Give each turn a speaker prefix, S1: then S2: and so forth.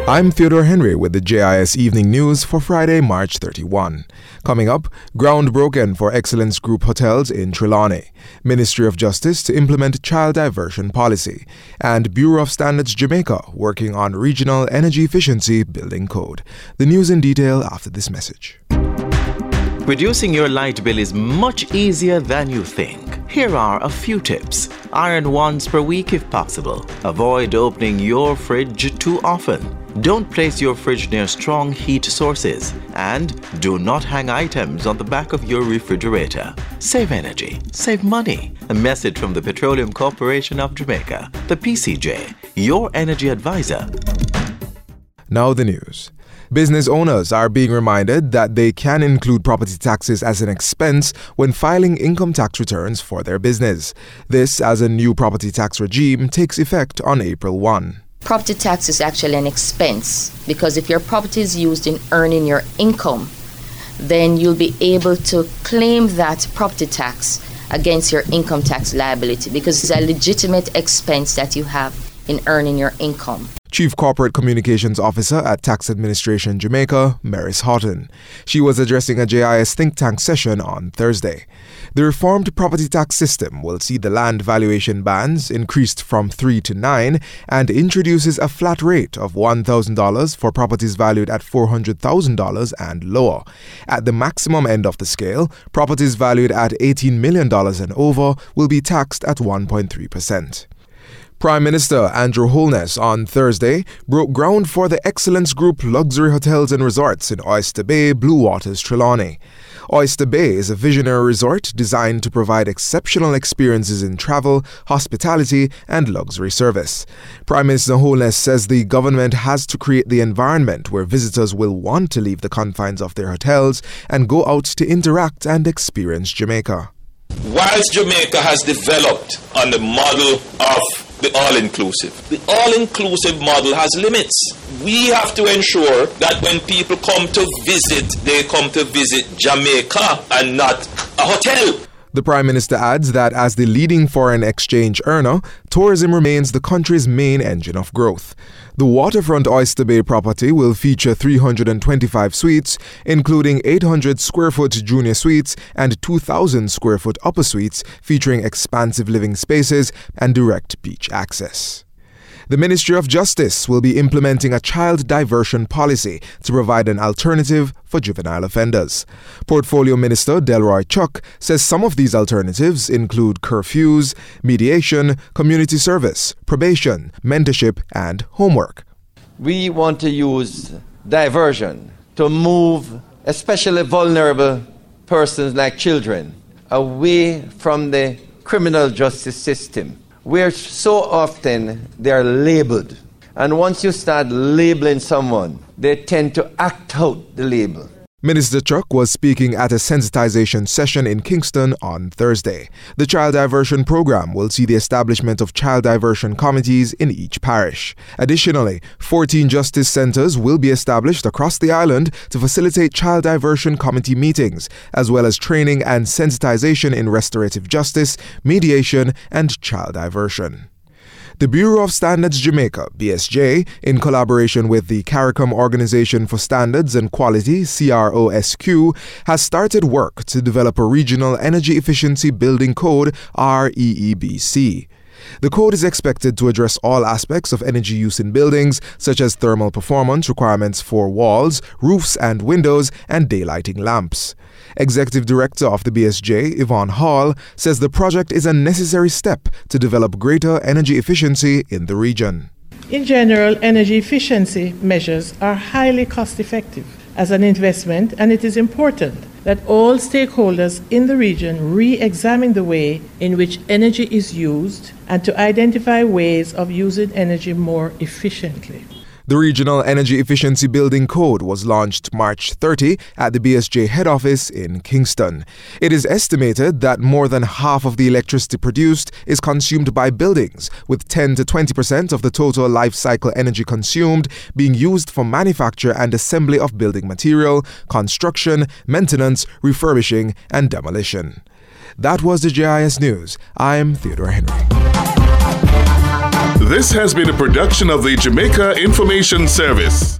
S1: I'm Theodore Henry with the JIS Evening News for Friday, March 31. Coming up, ground broken for Excellence Group hotels in Trelawney, Ministry of Justice to implement child diversion policy, and Bureau of Standards Jamaica working on regional energy efficiency building code. The news in detail after this message.
S2: Reducing your light bill is much easier than you think. Here are a few tips. Iron once per week if possible. Avoid opening your fridge too often. Don't place your fridge near strong heat sources. And do not hang items on the back of your refrigerator. Save energy. Save money. A message from the Petroleum Corporation of Jamaica, the PCJ, your energy advisor.
S1: Now the news. Business owners are being reminded that they can include property taxes as an expense when filing income tax returns for their business. This as a new property tax regime takes effect on April 1.
S3: Property tax is actually an expense because if your property is used in earning your income, then you'll be able to claim that property tax against your income tax liability because it's a legitimate expense that you have in earning your income.
S1: Chief Corporate Communications Officer at Tax Administration Jamaica, Maris Houghton. She was addressing a JIS think tank session on Thursday. The reformed property tax system will see the land valuation bands increased from 3 to 9 and introduces a flat rate of $1,000 for properties valued at $400,000 and lower. At the maximum end of the scale, properties valued at $18 million and over will be taxed at 1.3%. Prime Minister Andrew Holness on Thursday broke ground for the Excellence Group luxury hotels and resorts in Oyster Bay, Blue Waters, Trelawney. Oyster Bay is a visionary resort designed to provide exceptional experiences in travel, hospitality, and luxury service. Prime Minister Holness says the government has to create the environment where visitors will want to leave the confines of their hotels and go out to interact and experience Jamaica.
S4: Whilst Jamaica has developed on the model of the all-inclusive, the all-inclusive model has limits. We have to ensure that when people come to visit, they come to visit Jamaica and not a hotel.
S1: The Prime Minister adds that as the leading foreign exchange earner, tourism remains the country's main engine of growth. The waterfront Oyster Bay property will feature 325 suites, including 800 square foot junior suites and 2,000 square foot upper suites featuring expansive living spaces and direct beach access. The Ministry of Justice will be implementing a child diversion policy to provide an alternative for juvenile offenders. Portfolio Minister Delroy Chuck says some of these alternatives include curfews, mediation, community service, probation, mentorship, and homework.
S5: We want to use diversion to move especially vulnerable persons like children away from the criminal justice system, where so often they are labeled. And once you start labeling someone, they tend to act out the label.
S1: Minister Chuck was speaking at a sensitization session in Kingston on Thursday. The child diversion program will see the establishment of child diversion committees in each parish. Additionally, 14 justice centers will be established across the island to facilitate child diversion committee meetings, as well as training and sensitization in restorative justice, mediation, and child diversion. The Bureau of Standards Jamaica, BSJ, in collaboration with the CARICOM Organization for Standards and Quality, CROSQ, has started work to develop a Regional Energy Efficiency Building Code, REEBC. The code is expected to address all aspects of energy use in buildings, such as thermal performance requirements for walls, roofs and windows, and daylighting lamps. Executive Director of the BSJ, Yvonne Hall, says the project is a necessary step to develop greater energy efficiency in the region.
S6: In general, energy efficiency measures are highly cost-effective as an investment, and it is important that all stakeholders in the region re-examine the way in which energy is used and to identify ways of using energy more efficiently.
S1: The Regional Energy Efficiency Building Code was launched March 30 at the BSJ head office in Kingston. It is estimated that more than half of the electricity produced is consumed by buildings, with 10 to 20% of the total life cycle energy consumed being used for manufacture and assembly of building material, construction, maintenance, refurbishing, and demolition. That was the JIS News. I'm Theodore Henry.
S7: This has been a production of the Jamaica Information Service.